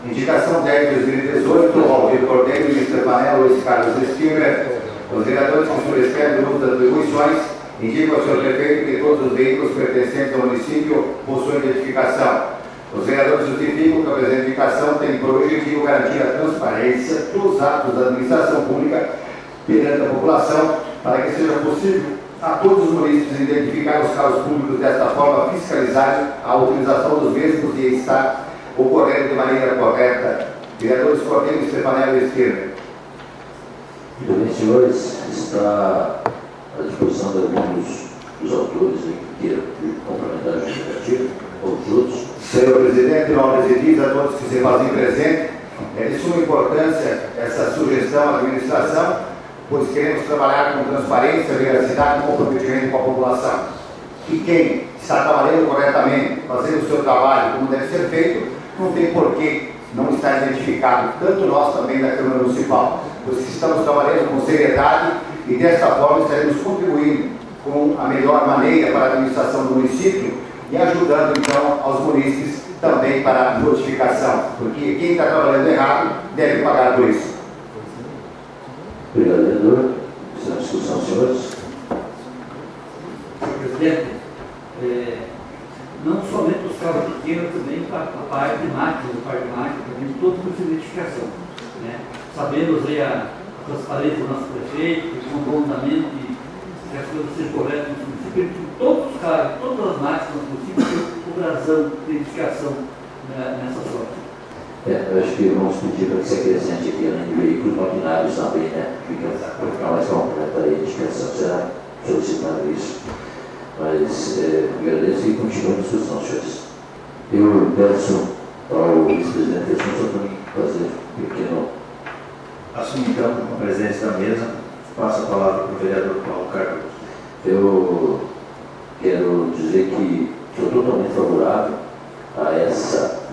Indicação 10 de 2018, Aldir Cordeiro, Ministro Panela, Luiz Carlos Stirner. Os vereadores que subscrevem o uso das atribuições indicam ao senhor prefeito que todos os veículos pertencentes ao município possuem identificação. Os vereadores justificam que a presente indicação tem por objetivo garantir a transparência dos atos da administração pública perante a população, para que seja possível a todos os municípios identificar os carros públicos desta forma, fiscalizar a utilização dos mesmos e estar ocorrendo de maneira correta. Vereadores Cordeiro, Stefanello e Stirner. Muito bem, senhores, está à disposição de alguns dos autores que queiram complementar a justificativa, ou os outros. Senhor presidente, em nome de diz a todos que se fazem presente, é de suma importância essa sugestão à administração, pois queremos trabalhar com transparência, veracidade e comprometimento com a população. E quem está trabalhando corretamente, fazendo o seu trabalho como deve ser feito, não tem porquê não estar identificado, tanto nós também da Câmara Municipal, pois estamos trabalhando com seriedade e desta forma estaremos contribuindo com a melhor maneira para a administração do município e ajudando então aos munícipes também para a notificação, porque quem está trabalhando errado deve pagar por isso. Obrigado, vereador. Essa discussão, senhores. Senhor presidente, não somente os carros pequenos, também a parte de máquina, também todos com essa identificação. Né? Sabemos aí a transparência do nosso prefeito, o bom andamento e que as coisas sejam corretas no município, que todos os carros, todas as máquinas do município têm por razão de identificação nessa sorte. Eu acho que vamos pedir para que se acrescente aqui, além de veículos maquinários também, né? Para ficar mais completa a identificação, será solicitado isso. Mas agradeço e continuo a discussão, senhores. Eu peço ao vice-presidente só para mim fazer um pequeno. Assumo então com a presença da mesa, passo a palavra para o vereador Paulo Cardoso. Eu quero dizer que sou totalmente favorável a essa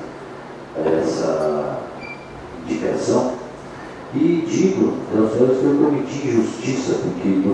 indicação e digo aos senhores que eu cometi injustiça, porque no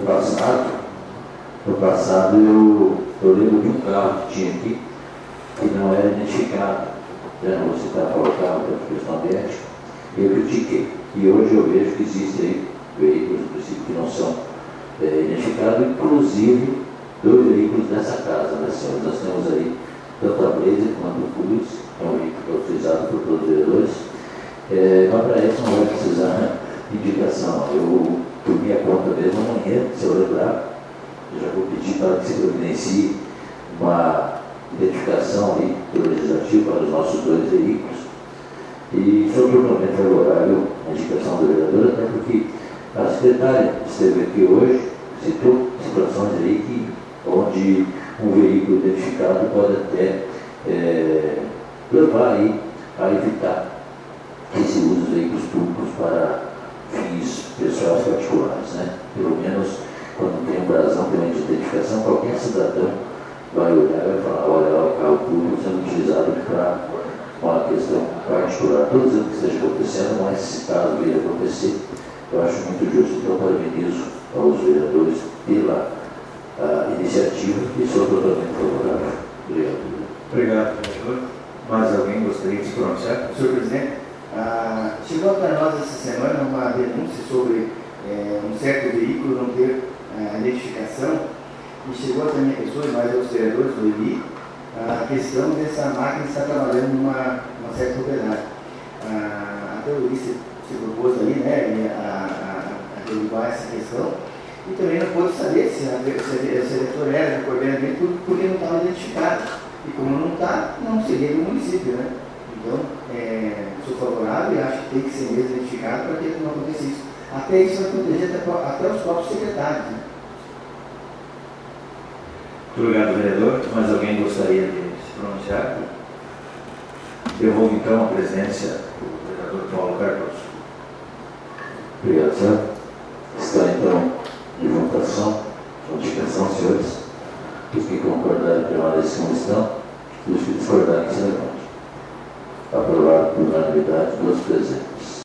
passado eu lembro de um carro que tinha aqui que não era identificado, já não vou citar qual carro pela questão de ética, eu critiquei. E hoje eu vejo que existem aí veículos, no princípio, que não são identificados, inclusive 2 veículos dessa casa, né, senhores? Nós temos aí tanto a Blazer quanto o Pulse, é um veículo que é utilizado por todos os vereadores, mas para isso não vai precisar de indicação. Eu, por minha conta mesmo, amanhã, se eu lembrar, eu já vou pedir para que se providencie uma identificação aí pelo Legislativo para os nossos 2 veículos. E sou totalmente favorável à indicação do vereador, até porque a secretária esteve aqui hoje, citou situações aí onde um veículo identificado pode até levar aí a evitar que se use os veículos públicos para fins pessoais particulares, né? Pelo menos quando tem um brasão pela identificação, qualquer cidadão vai olhar e vai falar, olha, o carro público sendo utilizado para uma questão particular. Estou dizendo que esteja acontecendo, mas se caso vir acontecer, eu acho muito justo. Então, parabenizo aos vereadores pela iniciativa e sou totalmente favorável. Obrigado. Obrigado, vereador. Mais alguém gostaria de se pronunciar? Senhor presidente, chegou para nós essa semana uma denúncia sobre um certo veículo não ter identificação e chegou até a minha pessoa, mais aos vereadores do Eli, a questão dessa máquina estar trabalhando numa certa propriedade. Até o Eli se propôs aí, né, a derrubar essa questão e também não pôde saber se a diretora era do coordenamento porque não estava identificado. E como não está, não seria do município, né? Então, sou favorável e acho que tem que ser mesmo identificado para que não aconteça isso. Até isso vai proteger até os próprios secretários, né? Muito obrigado, vereador. Mais alguém gostaria de se pronunciar? Devolvo então a presença do vereador Paulo Cardoso. Obrigado, senhor. Está então em votação, notificação, senhores. Os que concordarem permaneçam como estão, os que discordarem se levantem. Aprovado por unanimidade, 2 presentes.